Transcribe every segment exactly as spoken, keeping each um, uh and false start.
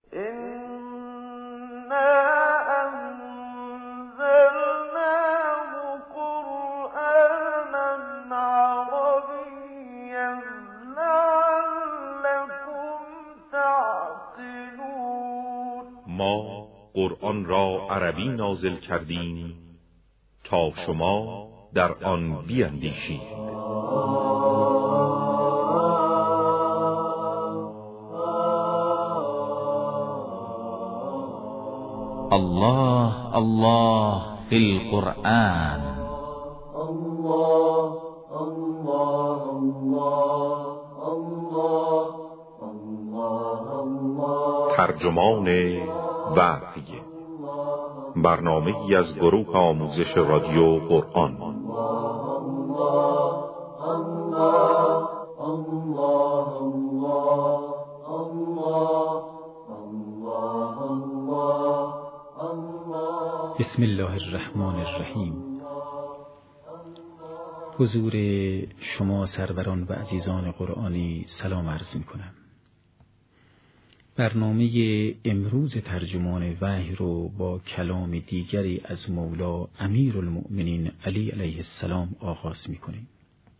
ما قرآن را عربی نازل کردیم تا شما در آن بیندیشید. الله الله فی القرآن. الله الله الله الله الله. ترجمان وحی، برنامه‌ای از گروه آموزش رادیو قرآن. بسم الله الرحمن الرحیم. حضور شما سروران و عزیزان قرآنی سلام عرض می کنم. برنامه امروز ترجمان وحی رو با کلام دیگری از مولا امیرالمؤمنین علی علیه السلام آغاز می کنیم.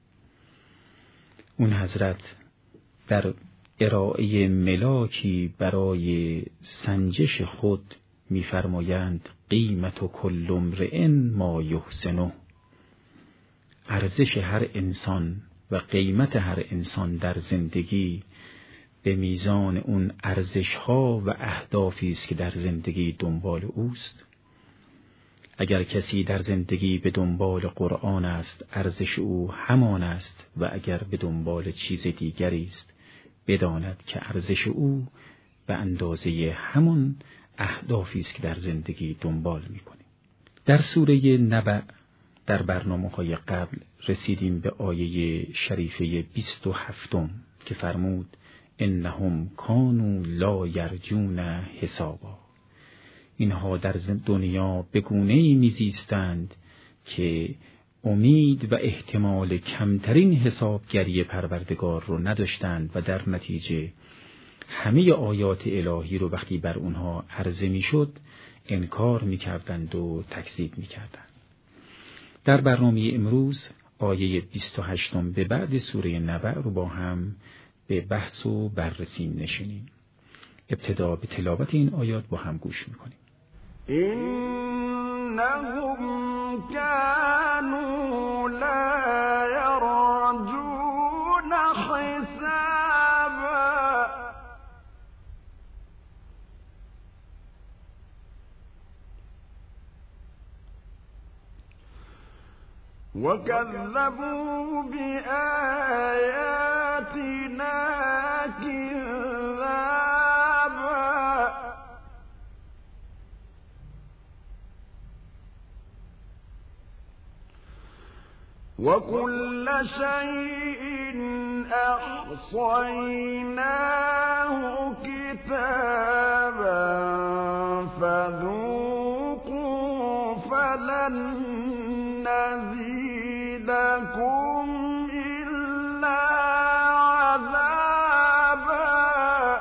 اون حضرت در ارائه ملاکی برای سنجش خود می‌فرمایند قیمت کل امرئ ما یحسنه. ارزش هر انسان و قیمت هر انسان در زندگی به میزان اون ارزش‌ها و اهدافی است که در زندگی دنبال اوست. اگر کسی در زندگی به دنبال قرآن است، ارزش او همان است، و اگر به دنبال چیز دیگری است، بداند که ارزش او به اندازه همون اهدافی است که در زندگی دنبال می‌کنه. در سوره نبأ در برنامه‌های قبل رسیدیم به آیه شریفه بیست و هفتم که فرمود انهم کانوا لا یرجون حسابا. اینها در دنیا به گونه‌ای میزیستند که امید و احتمال کمترین حسابگری پروردگار رو نداشتند و در نتیجه همه آیات الهی رو وقتی بر اونها عرضه میشد انکار میکردند و تکذیب میکردند. در برنامه امروز آیه بیست و هشت به بعد سوره نبأ رو با هم به بحث و بررسی نشینیم. ابتدا به تلاوت این آیات با هم گوش میکنیم. انهم كانوا لا يرجون حسابا وكذبوا بآياتنا كذابا وكل شيء أحصيناه كتابا فذوقوا فلن نزيدكم إلا عذابا.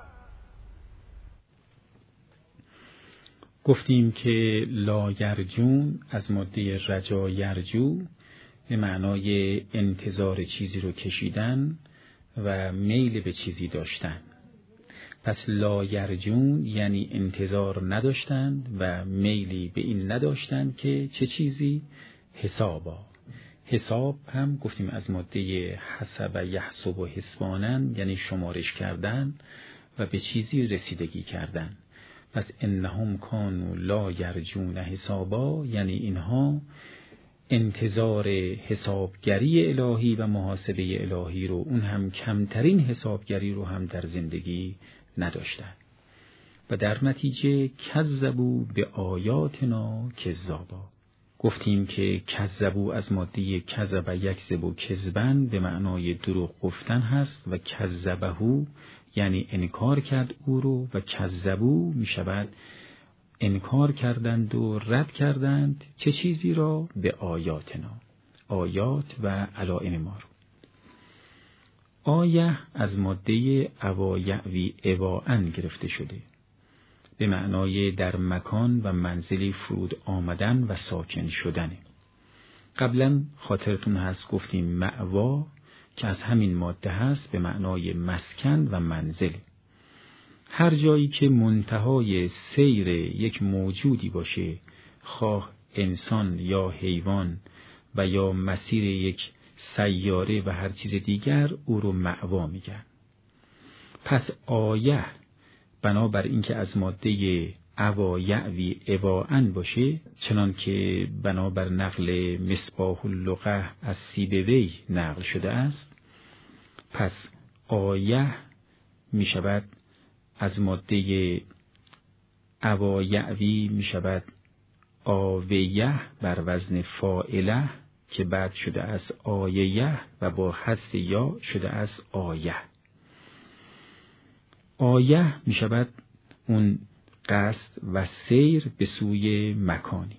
گفتیم که لا یرجون از ماده رجا یرجو به معنای انتظار چیزی رو کشیدن و میل به چیزی داشتن. پس لا یرجون یعنی انتظار نداشتند و میلی به این نداشتند که چه چیزی؟ حسابا. حساب هم گفتیم از ماده حسب یحسب و حسبانن یعنی شمارش کردن و به چیزی رسیدگی کردن. پس انهم کانوا لا یرجون حسابا یعنی اینها انتظار حسابگری الهی و محاسبه الهی رو، اون هم کمترین حسابگری رو هم در زندگی نداشتن و در نتیجه کذبوا به آیاتنا کذابا. گفتیم که کذبوا از ماده کذب یکذب کذبن به معنای دروغ گفتن هست و کذبهو یعنی انکار کرد او رو و کذبوا می شود انکار کردند و رد کردند چه چیزی را؟ به آیاتنا، آیات و علائم ما رو. آیه از ماده اوایعوی اواعن گرفته شده به معنای در مکان و منزلی فرود آمدن و ساکن شدنه. قبلا خاطرتون هست گفتیم مأوا که از همین ماده هست به معنای مسکن و منزل. هر جایی که منتهای سیر یک موجودی باشه، خواه انسان یا حیوان و یا مسیر یک سیاره و هر چیز دیگر، او رو مأوا میگن. پس آیه بنابر اینکه از ماده اوا یعوی اواعن باشه، چنان که بنابر نقل مصباح اللغة از سیبوی نقل شده است، پس آیه می شود از ماده اوا یعوی می شود آویه بر وزن فاعله که بعد شده از آیه و با حذف یا شده از آیه. آیه می شود اون قصد و سیر به سوی مکانی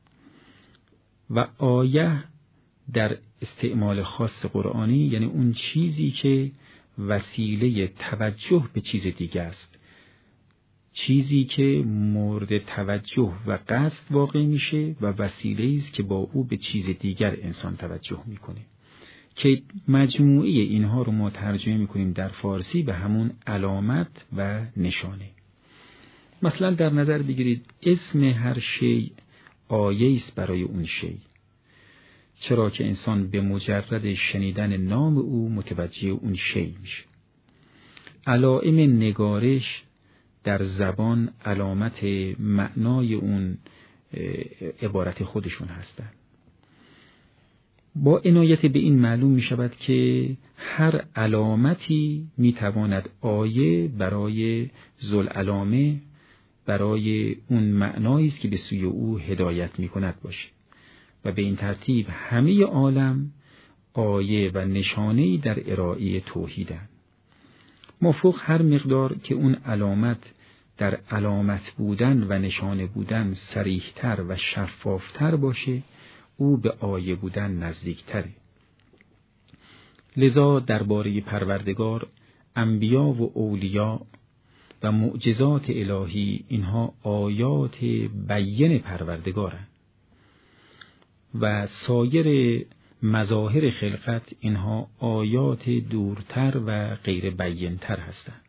و آیه در استعمال خاص قرآنی یعنی اون چیزی که وسیله توجه به چیز دیگه است، چیزی که مورد توجه و قصد واقع میشه و وسیله است که با او به چیز دیگر انسان توجه میکنه، که مجموعه اینها رو ما ترجمه میکنیم در فارسی به همون علامت و نشانه. مثلا در نظر بگیرید اسم هر شی آیه است برای اون شی، چرا که انسان به مجرد شنیدن نام او متوجه اون شی میشه. علائم نگارش در زبان علامت معنای اون عبارت خودشون هستند. با عنایت به این معلوم می شود که هر علامتی می تواند آیه برای ذوالعلامه، برای اون معنایی است که به سوی او هدایت می کند باشه و به این ترتیب همه عالم آیه و نشانه‌ای در ارائه توحیدند. مافوق هر مقدار که اون علامت در علامت بودن و نشانه بودن صریح‌تر و شفافتر باشه، او به آیه بودن نزدیکتره. لذا درباره پروردگار، انبیا و اولیا و معجزات الهی اینها آیات بیان پروردگارند و سایر مظاهر خلقت اینها آیات دورتر و غیر بیانتر هستند.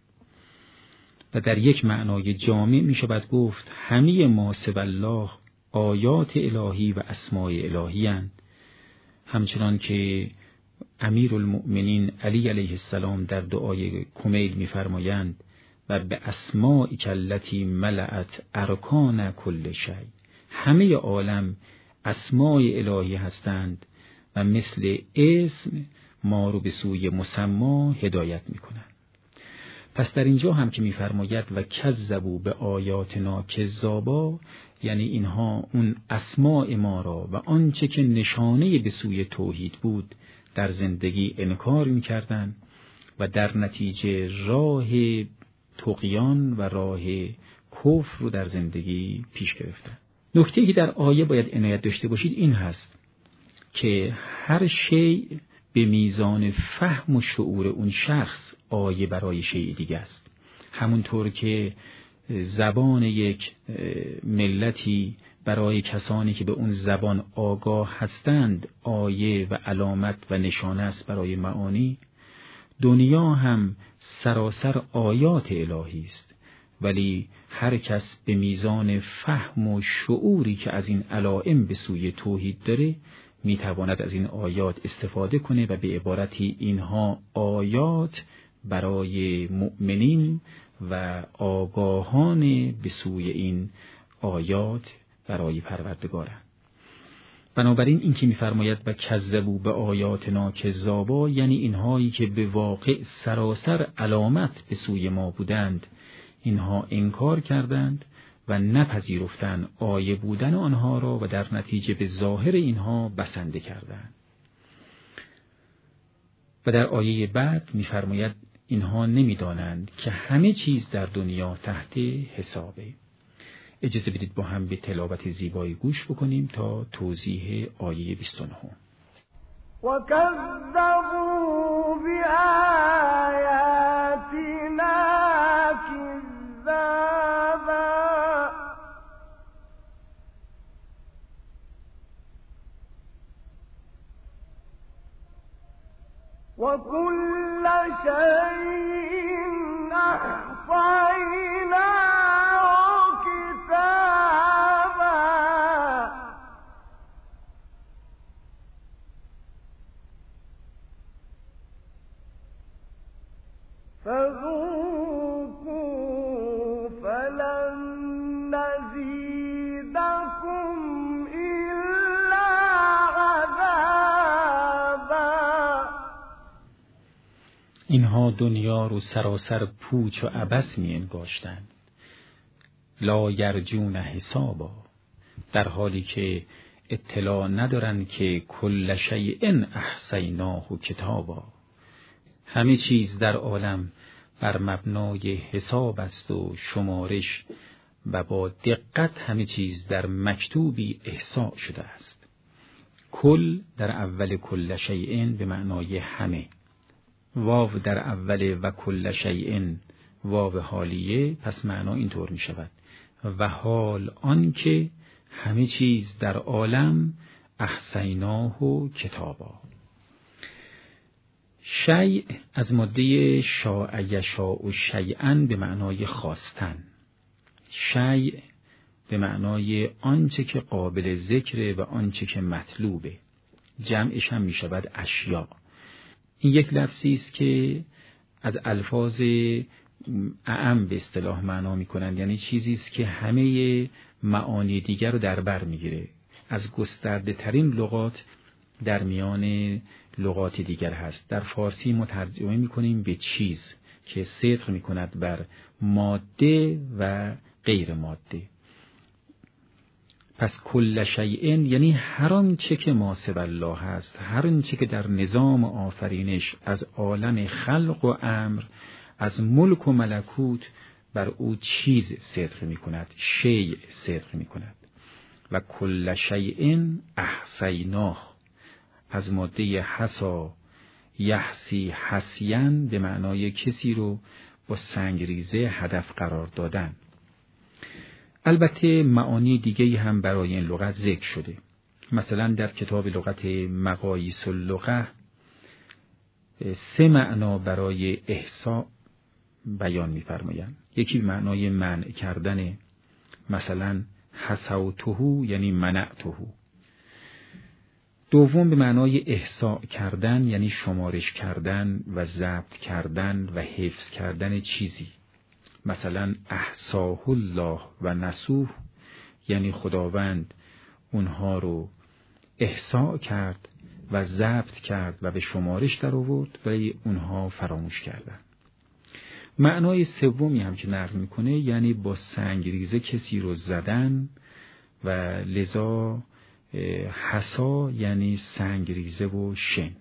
و در یک معنای جامع می شود گفت همه ما سوی الله آیات الهی و اسماء الهی اند، همچنان که امیر المؤمنین علی علیه السلام در دعای کمیل می فرمایند و به اسمائک التی ملأت ارکان کل شیء، همه عالم اسماء الهی هستند و مثل اسم ما رو به سوی مسما هدایت می کنند. پس در اینجا هم که می فرماید و کذبوا به آیاتنا کذابا، یعنی اینها اون اسماء ما را و آنچه که نشانه به سوی توحید بود در زندگی انکار می کردن و در نتیجه راه طغیان و راه کفر رو در زندگی پیش گرفتن. نکته‌ای که در آیه باید عنایت داشته باشید این هست که هر شیء به میزان فهم و شعور اون شخص آیه برای شیء دیگه است. همونطور که زبان یک ملتی برای کسانی که به اون زبان آگاه هستند آیه و علامت و نشانه است برای معانی، دنیا هم سراسر آیات الهی است، ولی هر کس به میزان فهم و شعوری که از این علائم به سوی توحید داره میتواند از این آیات استفاده کنه و به عبارتی اینها آیات برای مؤمنین و آگاهان به سوی این آیات برای پروردگارند. بنابراین این که می‌فرماید و کذبوا به آیاتنا کذابا، یعنی اینهایی که به واقع سراسر علامت به سوی ما بودند اینها انکار کردند و نپذیرفتند آیه بودن آنها را و در نتیجه به ظاهر اینها بسنده کردند. و در آیه بعد می‌فرماید اینها نمی‌دانند که همه چیز در دنیا تحت حسابه. اجازه بدید با هم به تلاوت زیبایی گوش بکنیم تا توضیح آیه بیست و نه. وَكَذَّبُوا بِآيَاتِنَا كِذَّابًا وكل شيء أحصيناه كتابا فذوقوا فلن نزيدكم إلا عذابا. اینها دنیا رو سراسر پوچ و عبث می انگاشتند، لا یرجون حسابا، در حالی که اطلاع ندارن که کل شیء احصیناه کتابا، همه چیز در عالم بر مبنای حساب است و شمارش و با دقت همه چیز در مکتوبی احصا شده است. کل در اول کل شیء به معنای همه، واو در اول و کل شیء واو حالیه، پس معنا اینطور می شود و حال آن که همه چیز در عالم احصیناه و کتابا. شیء از ماده شاء یشاء شیئا به معنای خواستن، شیء به معنای آنچه که قابل ذکره و آنچه که مطلوبه، جمعش هم می شود اشیاء. این یک لفظی است که از الفاظ اعم به اصطلاح معنا می کنند، یعنی چیزی است که همه معانی دیگر رو در بر می گیره، از گسترده ترین لغات در میان لغات دیگر هست. در فارسی ما ترجمه می کنیم به چیز که صدق می کند بر ماده و غیر ماده. پس کل شیء یعنی هر آنچه که ما سوی الله هست، هر آنچه که در نظام آفرینش از عالم خلق و امر، از ملک و ملکوت، بر او چیز صدق می کند، شیء صدق می کند. و کل شیء احصیناه از ماده حسا یحسی حسین به معنای کسی رو با سنگریزه هدف قرار دادن. البته معانی دیگه‌ای هم برای این لغت ذکر شده. مثلا در کتاب لغت مقاییس اللغه سه معنا برای احصاء بیان می‌فرمایند. یکی به معنای منع کردن، مثلا حسوته یعنی منعته. دوم به معنای احصاء کردن یعنی شمارش کردن و ضبط کردن و حفظ کردن چیزی، مثلا احصاه الله و نسوه یعنی خداوند اونها رو احصاء کرد و ضبط کرد و به شمارش در آورد ولی اونها فراموش کردن. معنای سومی هم که نقل میکنه یعنی با سنگریزه کسی رو زدن و لذا حسا یعنی سنگریزه و شن.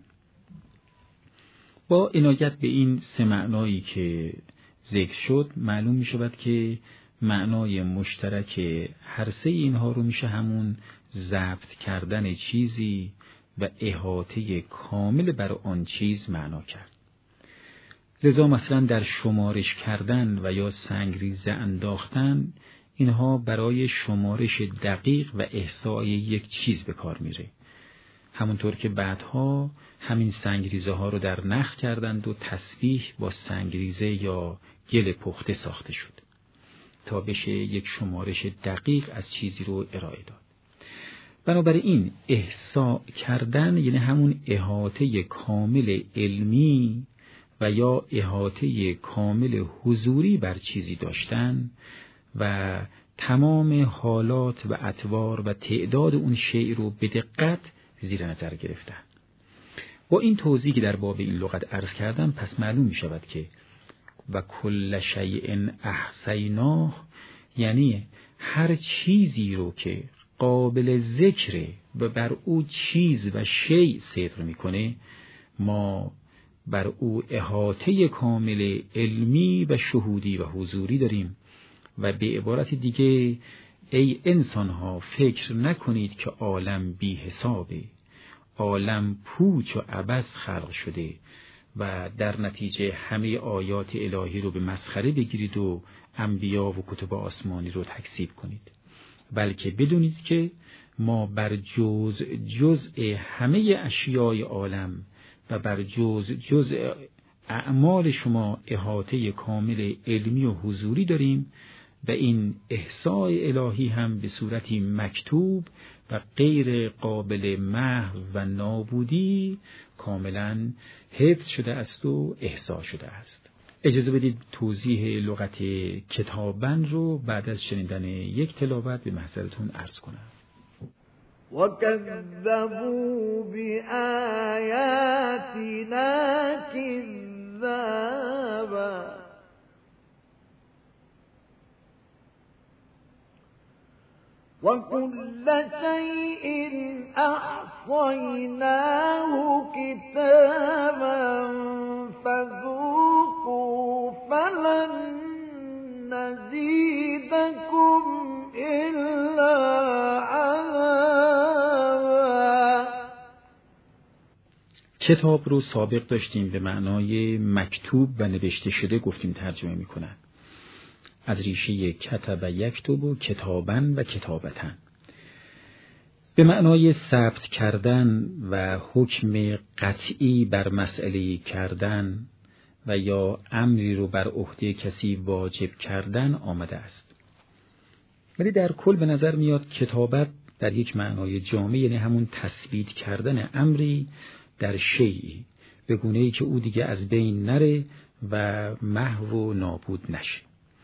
با عنایت به این سه معنایی که ذکر شد معلوم می شود که معنای مشترک هر سه اینها رو میشه همون ضبط کردن چیزی و احاطه کامل بر آن چیز معنا کرد. لذا مثلا در شمارش کردن و یا سنگریزه انداختن، اینها برای شمارش دقیق و احصای یک چیز به کار میره، همونطور که بعدها همین سنگریزه ها رو در نخ کردند و تسبیح با سنگریزه یا گل پخته ساخته شد تا بشه یک شمارش دقیق از چیزی رو ارائه داد. بنابراین احصاء کردن یعنی همون احاطه کامل علمی و یا احاطه کامل حضوری بر چیزی داشتن و تمام حالات و اطوار و تعداد اون شیء رو به دقت زیر نظر گرفتن. با این توضیحی که در باب این لغت عرض کردم پس معلوم می شود که و کل شیء احصیناه یعنی هر چیزی رو که قابل ذکره و بر او چیز و شیء صدق میکنه ما بر او احاطه کامل علمی و شهودی و حضوری داریم. و به عبارت دیگه ای انسان ها فکر نکنید که عالم بی حسابه، عالم پوچ و عبث خلق شده و در نتیجه همه آیات الهی رو به مسخره بگیرید و انبیا و کتب آسمانی رو تکذیب کنید، بلکه بدونید که ما بر جز جزء همه اشیای عالم و بر جز جز اعمال شما احاطه کامل علمی و حضوری داریم و این احصاء الهی هم به صورتی مکتوب و غیر قابل محو و نابودی کاملا حفظ شده است و احصا شده است. اجازه بدید توضیح لغت کتابن رو بعد از شنیدن یک تلاوت به محضرتون عرض کنم. وَكَذَّبُوا بِآيَاتِنَا كِذَّابًا وَكُلَّ شَيْءٍ أَحْصَيْنَاهُ كِتَابًا فَذُوقُوا فَلَن نَّزِيدَكُمْ إِلَّا عَذَابًا. کتاب رو سابق داشتیم به معنای مکتوب و نوشته شده گفتیم ترجمه می‌کنن، از ریشه کتب یکتب و کتابن و کتابتن، به معنای ثبت کردن و حکم قطعی بر مسئله کردن و یا امری رو بر عهده کسی واجب کردن آمده است. ولی در کل به نظر میاد کتابت در یک معنای جامع یعنی همون تثبیت کردن امری در شیئی به گونه‌ای که او دیگه از بین نره و محو و نابود نشه.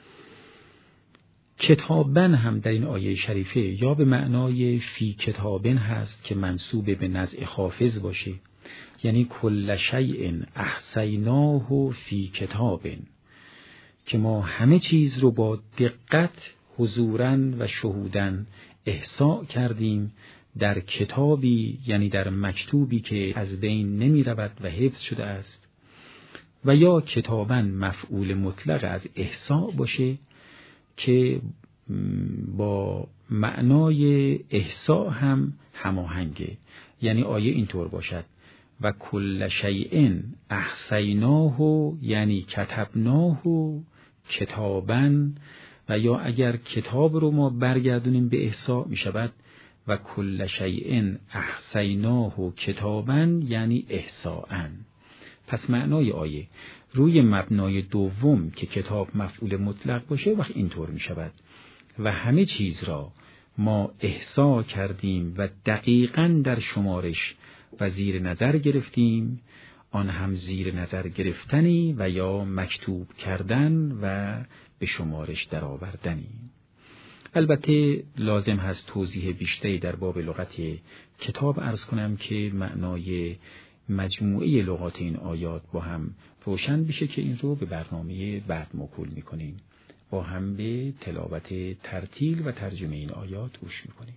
کتابن هم در این آیه شریفه یا به معنای فی کتابن هست که منسوب به نزع خافض باشه، یعنی کل شیء احصیناه فی کتابن، که ما همه چیز رو با دقت حضوراً و شهوداً احصاء کردیم در کتابی، یعنی در مکتوبی که از بین نمی رود و حفظ شده است، و یا کتابن مفعول مطلق از احصاء باشه که با معنای احصاء هم هماهنگه، یعنی آیه اینطور باشد و کل شیء احصیناه یعنی کتبناه کتابن، و یا اگر کتاب رو ما برگردونیم به احصاء می شود و کل شیء احصیناه کتابن یعنی احصاءن. پس معنای آیه روی مبنای دوم که کتاب مفعول مطلق باشه وقت اینطور می شود و همه چیز را ما احصا کردیم و دقیقاً در شمارش و زیر نظر گرفتیم، آن هم زیر نظر گرفتنی و یا مکتوب کردن و به شمارش درآوردنی. البته لازم هست توضیح بیشتری در باب لغت کتاب عرض کنم که معنای مجموعه لغات این آیات با هم روشن بشه که این رو به برنامه بعد موکول میکنیم. با هم به تلاوت ترتیل و ترجمه این آیات گوش میکنیم.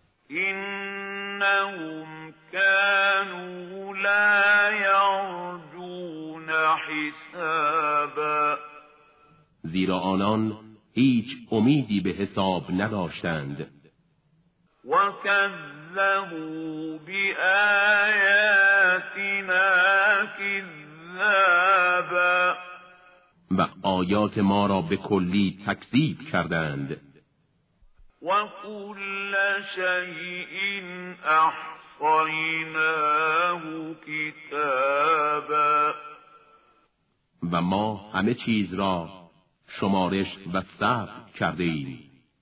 إنهم كانوا لا يرجون حسابا زیرا آنان هیچ امیدی به حساب نداشتند. وَكَذَّبُوا بِآيَاتِنَا كِذَّابًا و آیات ما را به کلی تکذیب کردند. وَكُلَّ شَيْءٍ أَحْصَيْنَاهُ كِتَابًا و ما همه چیز را شمارش و ثبت کرده ایم.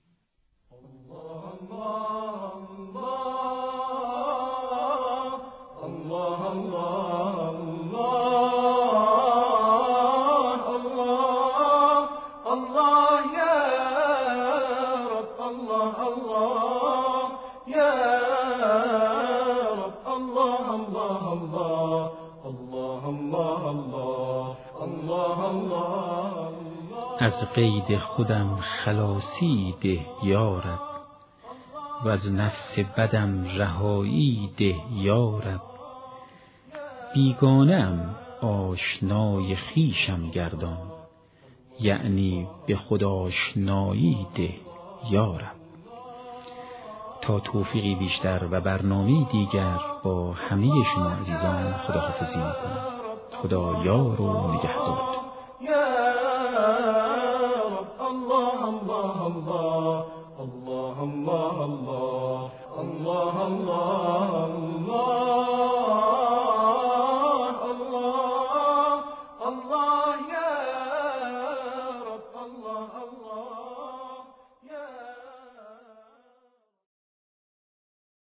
از قید خودم خلاصی ده یارب و از نفس بدم رهایی ده یارب، بیگانه‌ام آشنای خویشم گردان، یعنی به خود آشنایی ده یارب. تا توفیقی بیشتر و برنامه‌ای دیگر با همه شما عزیزان خداحافظی می‌کنم. خدا یار و نگهدار.